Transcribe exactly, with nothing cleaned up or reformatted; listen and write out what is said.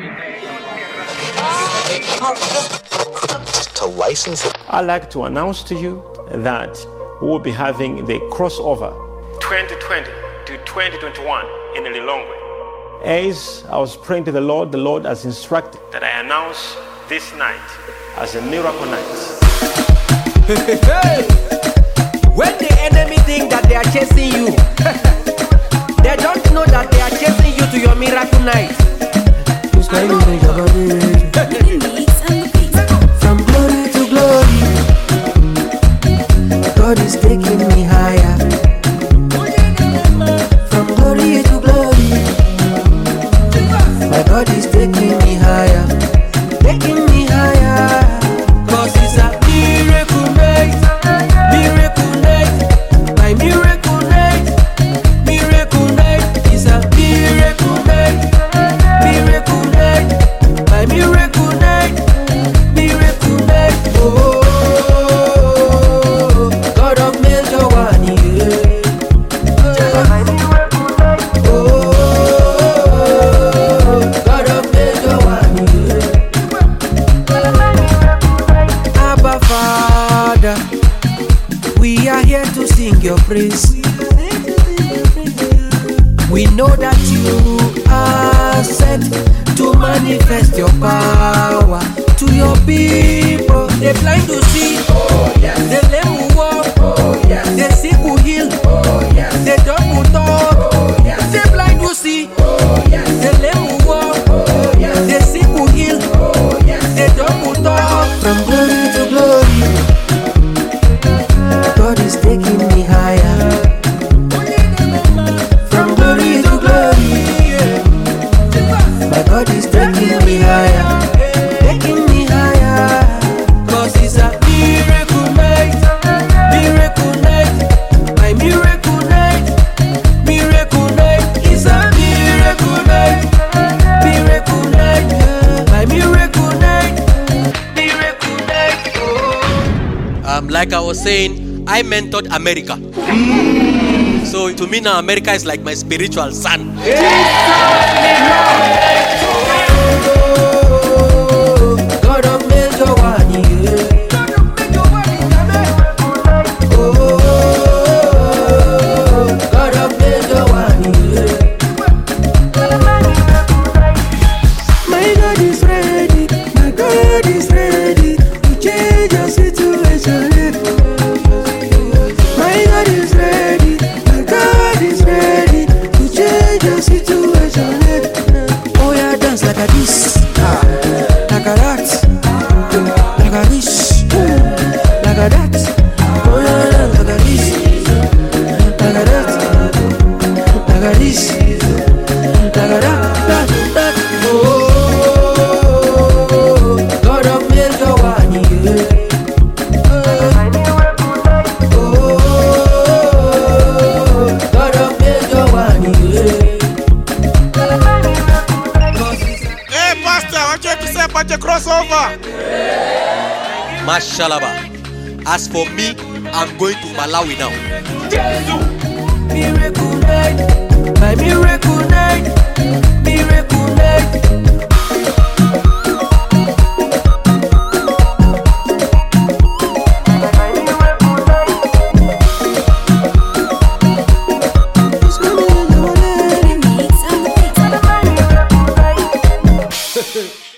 To license it. I'd like to announce to you that we'll be having the crossover twenty twenty to twenty twenty-one in Lilongwe. As I was praying to the Lord, the Lord has instructed that I announce this night as a miracle night. When the enemy think that they are chasing you, they don't know that they are chasing you to your miracle night. From glory to glory, God is taking me higher. From glory to glory, my God is taking me higher, taking me higher. Cause it's a miracle night, miracle night, my miracle night, miracle night. It's a miracle night, miracle night, my miracle night, miracle night. Oh, God of major one, yeah. Oh, God of major one, yeah. Abba Father, we are here to sing your praise. We know that you are sent to manifest your power to your people. The blind to see, oh, yes. The lame will walk, oh, yes. The sick will heal, oh, yes. The dumb will talk, oh, yes. The blind will see, oh, yes. The lame will walk, oh, yes. The sick will heal, oh, yes. The dumb will talk. From glory to glory, God is taking me higher. From glory to glory, my God is taking me higher, taking me higher. Cause it's a miracle night, miracle night, my miracle night, miracle night. It's a miracle night, miracle night, my miracle night, miracle night. Oh. Um, like I was saying, I mentored America. So to me now, America is like my spiritual son. God of major one, yeah. Oh, God of major one, yeah. My God is ready, my God is ready to change your situation. My God is ready, my God is ready to change your situation. Oh yeah, dance like a this, ah, like a that, like a this, like a that. Oh yeah, dance like a this, like a that, like a this, like a that, that, that. Oh, God of major one, yeah. Oh, God of major one, yeah. Hey, Pastor, I want you to say about the crossover. Mashallah. As for me, I'm going to Malawi now. Miracle night, my miracle night, miracle night. It's